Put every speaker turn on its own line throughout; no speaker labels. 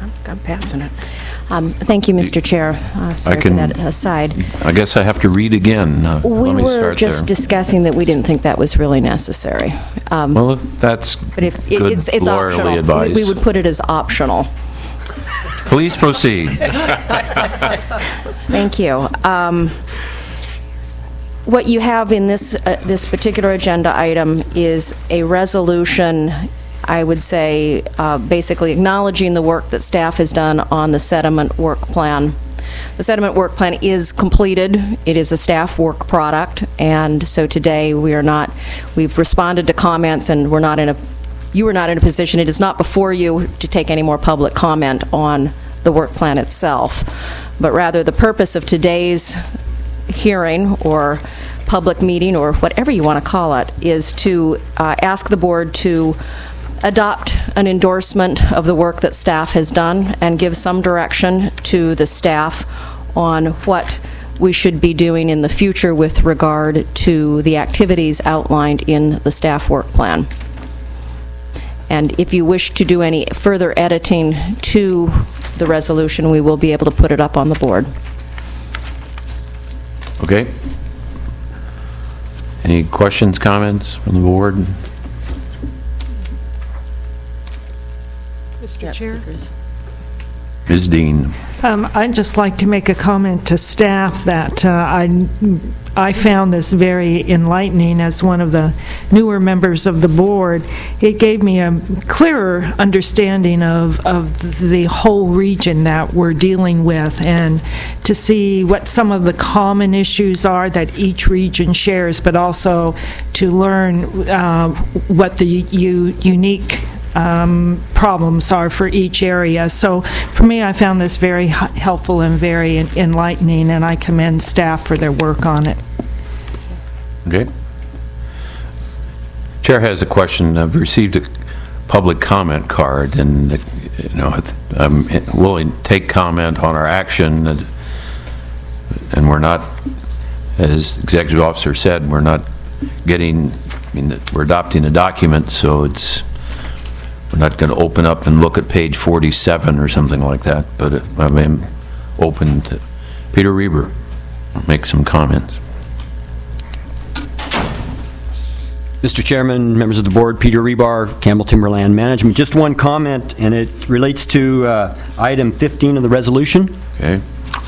I'm passing it. Thank you, Mr. Chair. Sorry for that aside.
I guess I have to read again.
We were just discussing that we didn't think that was really necessary.
Well, if that's
but if
good
it's
lawyerly
optional,
advice.
we would put it as optional.
Please proceed.
Thank you. What you have in this particular agenda item is a resolution, I would say, basically acknowledging the work that staff has done on the sediment work plan. The sediment work plan is completed. It is a staff work product, and so today we've responded to comments, and you are not in a position, it is not before you to take any more public comment on the work plan itself, but rather the purpose of today's hearing or public meeting or whatever you want to call it is to ask the board to adopt an endorsement of the work that staff has done and give some direction to the staff on what we should be doing in the future with regard to the activities outlined in the staff work plan. And if you wish to do any further editing to the resolution, we will be able to put it up on the board.
Okay. Any questions, comments from the board?
Mr. Chair?
Ms. Dean.
I'd just like to make a comment to staff that I found this very enlightening as one of the newer members of the board. It gave me a clearer understanding of the whole region that we're dealing with, and to see what some of the common issues are that each region shares, but also to learn what the unique problems are for each area. So for me, I found this very helpful and very enlightening, and I commend staff for their work on it.
Okay. Chair has a question. I've received a public comment card, and I'm willing to take comment on our action, and we're not, as Executive Officer said, we're not we're adopting a document, so we're not going to open up and look at page 47 or something like that, but I'm open to Peter Reber make some comments.
Mr. Chairman, members of the board, Peter Rebar, Campbell Timberland Management. Just one comment, and it relates to item 15 of the resolution.
Okay.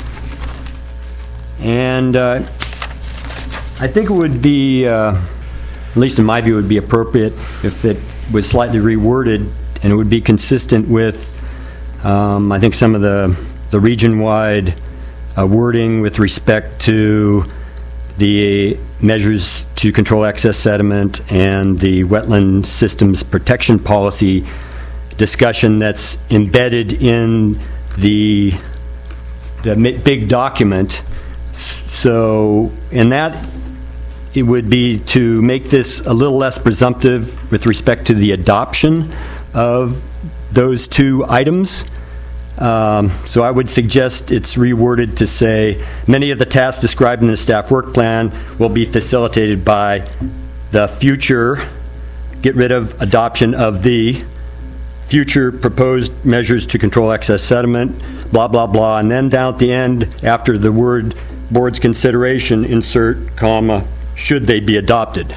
And I think it would be, at least in my view, it would be appropriate if it was slightly reworded, and it would be consistent with, I think, some of the region-wide wording with respect to the measures to control excess sediment and the wetland systems protection policy discussion that's embedded in the big document. So, in that, it would be to make this a little less presumptive with respect to the adoption of those two items. So I would suggest it's reworded to say, many of the tasks described in the staff work plan will be facilitated by the future, get rid of adoption of the future proposed measures to control excess sediment, blah, blah, blah, and then down at the end, after the word board's consideration, insert, comma, should they be adopted.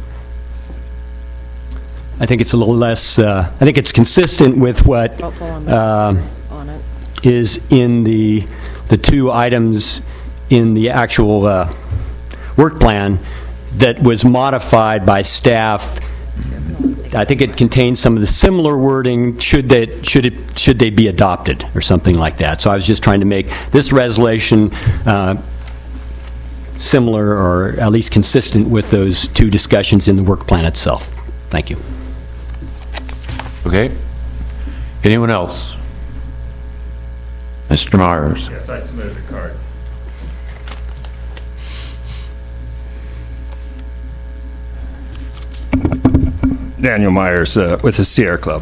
I think it's a little less, I think it's consistent with what is in the two items in the actual work plan that was modified by staff. I think it contains some of the similar wording, should they be adopted or something like that. So I was just trying to make this resolution similar, or at least consistent with those two discussions in the work plan itself. Thank you.
Okay. Anyone else? Mr. Myers.
Yes, I submitted the card. Daniel Myers with the Sierra Club.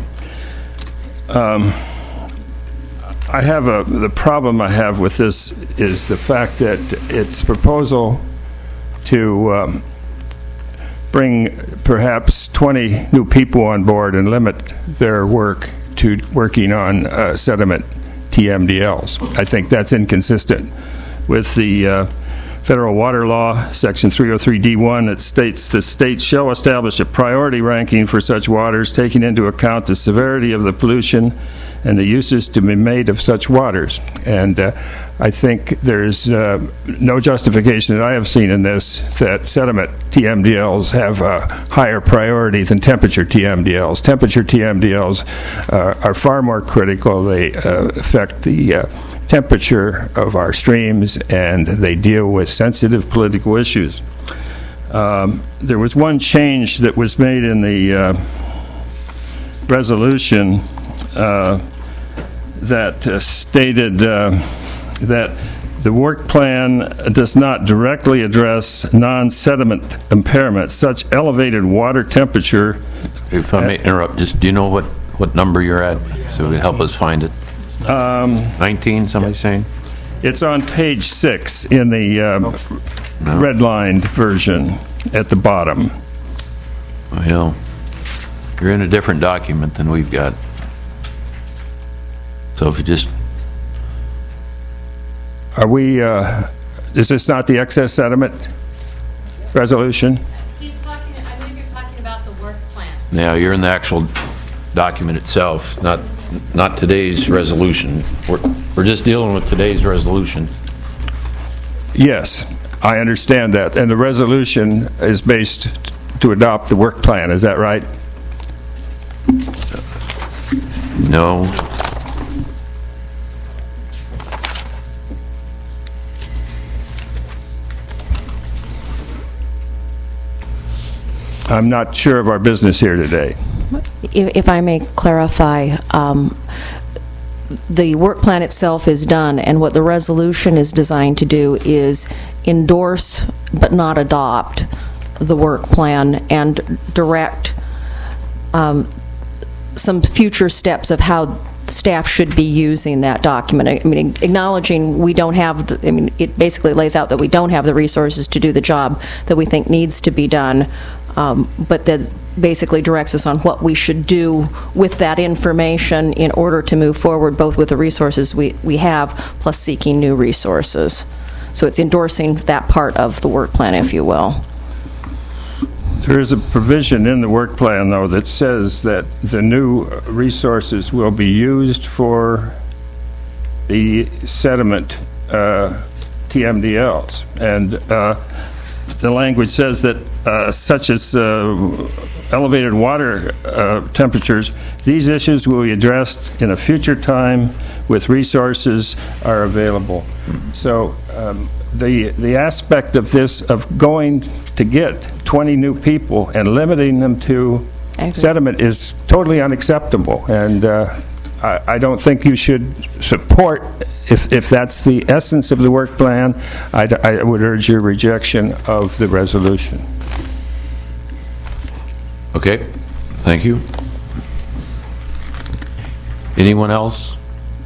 I have the problem I have with this is the fact that its proposal to bring perhaps 20 new people on board and limit their work to working on sediment TMDLs. I think that's inconsistent with the Federal Water Law, Section 303D1. It states the states shall establish a priority ranking for such waters, taking into account the severity of the pollution and the uses to be made of such waters. And I think there's no justification that I have seen in this that sediment TMDLs have a higher priority than temperature TMDLs. Temperature TMDLs are far more critical. They affect the temperature of our streams, and they deal with sensitive political issues. There was one change that was made in the resolution that stated that the work plan does not directly address non-sediment impairments, such elevated water temperature.
If I may interrupt, just do you know what number you're at, so it would help us find it? 19, somebody saying?
It's on page 6 in the redlined version at the bottom.
Well, you're in a different document than we've got. So if you just...
Are we, is this not the excess sediment resolution?
He's talking, I believe you're talking about the work plan.
Yeah, you're in the actual document itself, not today's resolution. We're just dealing with today's resolution.
Yes, I understand that. And the resolution is based to adopt the work plan, is that right?
No.
I'm not sure of our business here today.
If I may clarify, the work plan itself is done, and what the resolution is designed to do is endorse but not adopt the work plan and direct some future steps of how staff should be using that document. I mean, acknowledging we don't have the, I mean, it basically lays out that we don't have the resources to do the job that we think needs to be done, but that basically directs us on what we should do with that information in order to move forward, both with the resources we have, plus seeking new resources. So it's endorsing that part of the work plan, if you will.
There is a provision in the work plan, though, that says that the new resources will be used for the sediment TMDLs. And the language says that such as elevated water temperatures, these issues will be addressed in a future time with resources are available. So the aspect of this, of going to get 20 new people and limiting them to sediment, is totally unacceptable. And I don't think you should support, if that's the essence of the work plan, I would urge your rejection of the resolution.
Okay, thank you. Anyone else?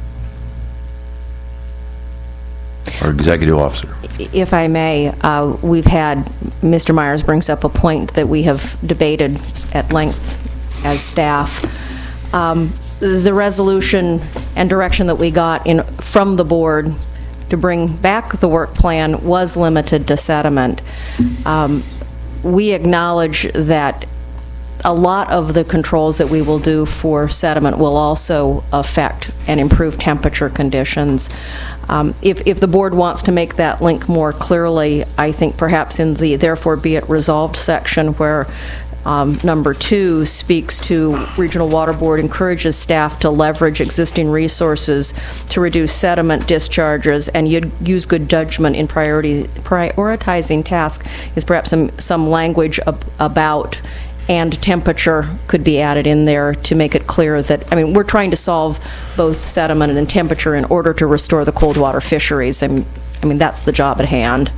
Our executive officer.
If I may, we've had, Mr. Myers brings up a point that we have debated at length as staff. The resolution and direction that we got from the board to bring back the work plan was limited to sediment. We acknowledge that a lot of the controls that we will do for sediment will also affect and improve temperature conditions. If the board wants to make that link more clearly, I think perhaps in the therefore be it resolved section where number 2 speaks to Regional Water Board encourages staff to leverage existing resources to reduce sediment discharges and use good judgment in prioritizing tasks, is perhaps some language about and temperature could be added in there to make it clear that, I mean, we're trying to solve both sediment and temperature in order to restore the cold water fisheries. I mean, that's the job at hand.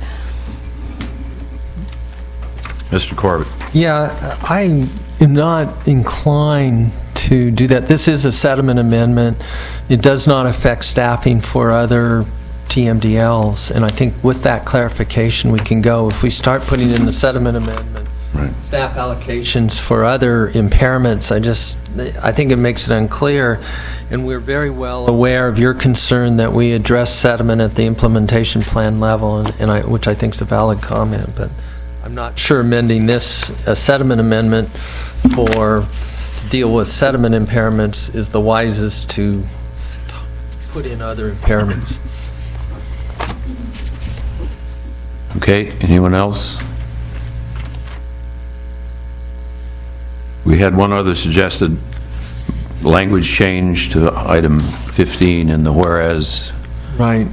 Mr. Corbett.
Yeah, I am not inclined to do that. This is a sediment amendment. It does not affect staffing for other TMDLs, and I think with that clarification we can go. If we start putting in the sediment amendment, right, staff allocations for other impairments, I just I think it makes it unclear, and we're very well aware of your concern that we address sediment at the implementation plan level, which I think is a valid comment, but I'm not sure amending this, a sediment amendment to deal with sediment impairments is the wisest to put in other impairments.
Okay, anyone else? We had one other suggested language change to item 15 in the whereas.
Right.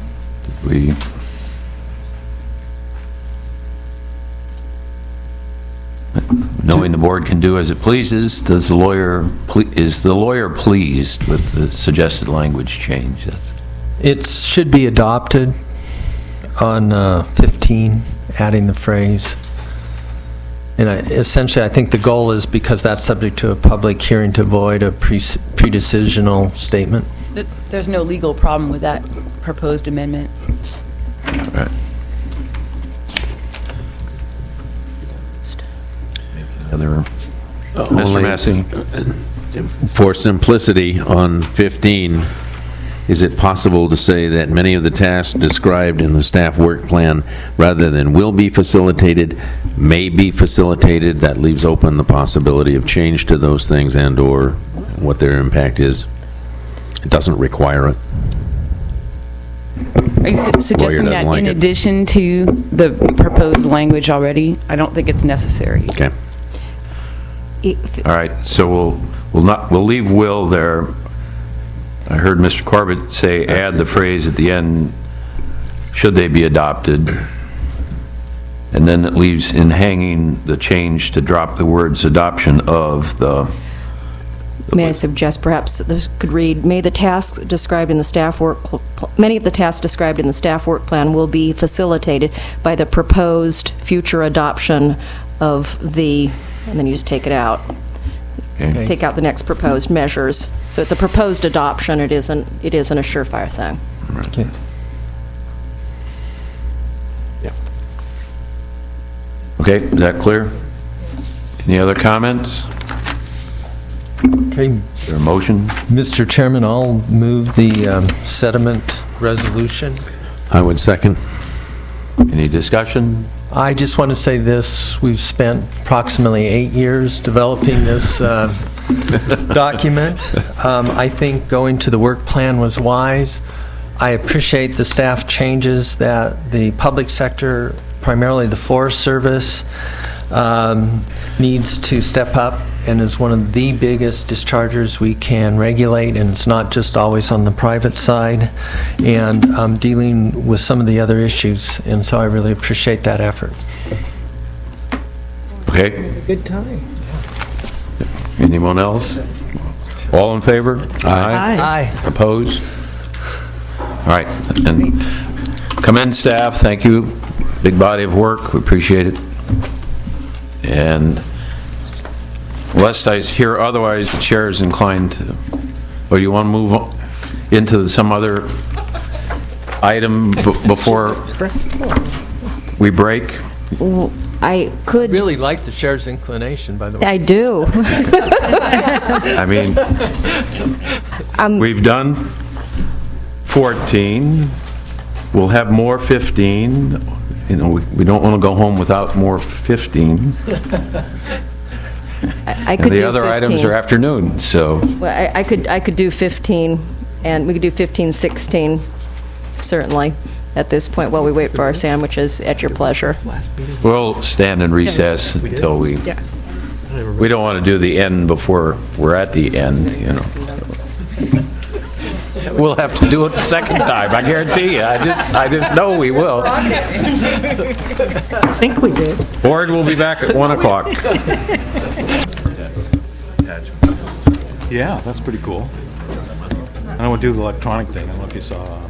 Knowing the board can do as it pleases, is the lawyer pleased with the suggested language change?
It should be adopted on 15, adding the phrase. And essentially, I think the goal is, because that's subject to a public hearing, to avoid a pre-decisional statement.
There's no legal problem with that proposed amendment.
Right. Other, Mr. Massey?
For simplicity, on 15, is it possible to say that many of the tasks described in the staff work plan, rather than will be facilitated, may be facilitated? That leaves open the possibility of change to those things and/or what their impact is. It doesn't require it.
Are you suggesting that in addition to the proposed language already? I don't think it's necessary.
Okay.
All right, so we'll leave will there. I heard Mr. Corbett say add the phrase at the end, should they be adopted, and then it leaves in hanging the change to drop the words adoption of the.
May I suggest perhaps this could read, many of the tasks described in the staff work plan will be facilitated by the proposed future adoption of the, and then you just take it out.
Okay.
Take out the next proposed measures. So it's a proposed adoption. It isn't a surefire thing.
Okay.
Yeah. Okay, is that clear? Any other comments?
Okay.
Is there a motion?
Mr. Chairman, I'll move the sediment resolution.
I would second.
Any discussion?
I just want to say this. We've spent approximately 8 years developing this document. I think going to the work plan was wise. I appreciate the staff changes that the public sector, primarily the Forest Service, needs to step up and is one of the biggest dischargers we can regulate, and it's not just always on the private side, and dealing with some of the other issues, and so I really appreciate that effort.
Okay.
Good time.
Anyone else? All in favor?
Aye.
Opposed? All right. And commend staff. Thank you. Big body of work. We appreciate it. And unless I hear otherwise, the chair is inclined to, or you want to move on into some other item before we break?
Well, I could.
Really like the chair's inclination, by the way.
I do.
I mean, we've done 14. We'll have more 15. You know, we don't want to go home without more 15.
I could
and the
do
other
15.
items are afternoon, so.
Well, I could do 15, and we could do 15, 16, certainly, at this point while we wait for our sandwiches, at your pleasure.
We'll stand in recess until we don't want to do the end before we're at the end, you know. We'll have to do it the second time, I guarantee you. I just know we will.
I think we did.
Board will be back at 1 o'clock.
Yeah, that's pretty cool. I don't want to do the electronic thing. I don't know if you saw